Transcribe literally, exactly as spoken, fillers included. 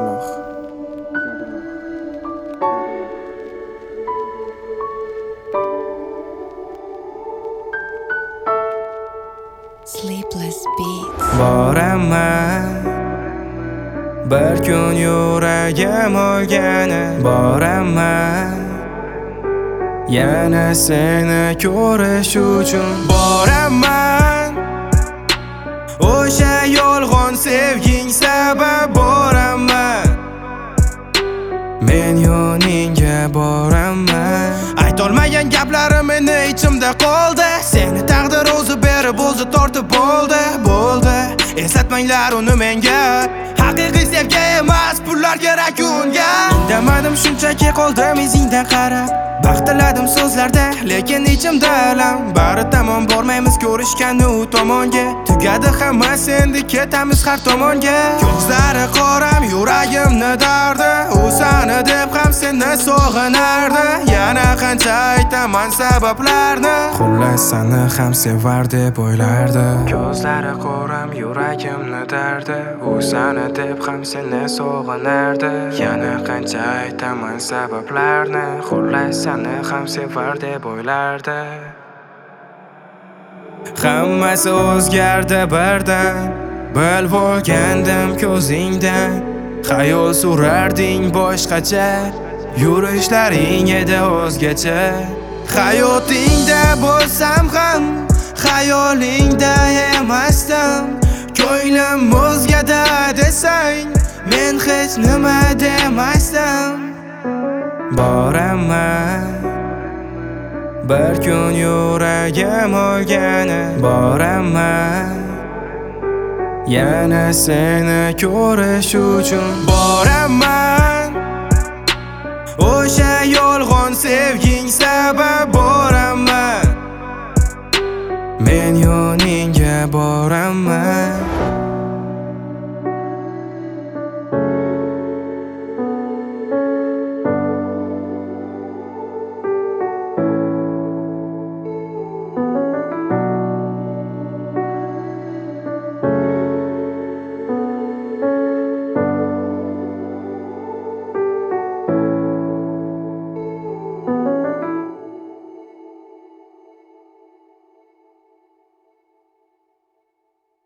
Yodimog' Sleepless beats. Boraman bir kun yuragim o'lgani boraman yana seni ko'rish uchun boraman o'sha yolg'on sevging sabab boraman men yoningga boraman aytolmagan gaplarim meni ichimda qoldi seni taqdir o'zi berib o'zi tortib bo'ldi bo'ldi eslatmanglar uni menga haqiqiy sevgi emas pullar kerak unga indamadim shunchaki qoldim izingdan qarab baxt tiladim so'zlarda lekin ichimda alam bari tamom bormaymiz ko'rishgani u tomonga tugadi hammasi endi ketamiz har tomonga ko'zlari qoram yuragimni dardi u sani deb ham seni sog'inardi yana qancha aytaman sabablarni xullas seni ham sevar deb o'ylardi ko'zlari qoram yuragimni dardi u sani deb ham seni sog'inardi yana qancha aytaman sabablarni xullas seni ham sevar deb o'ylardi hammasi o'zgardi birdan bilib olgandim ko'zingdan xayol surarding boshqacha yurishlaring edi o'zgacha hayotingda bo'lsam ham xayolingda emasdim ko'nglim o'zgada desang men hech nima demasdim boraman bir kun yuragim o'lgani boraman yana seni ko'rish uchun boraman o'sha yolg'on sevging sabab boraman men yoningga boraman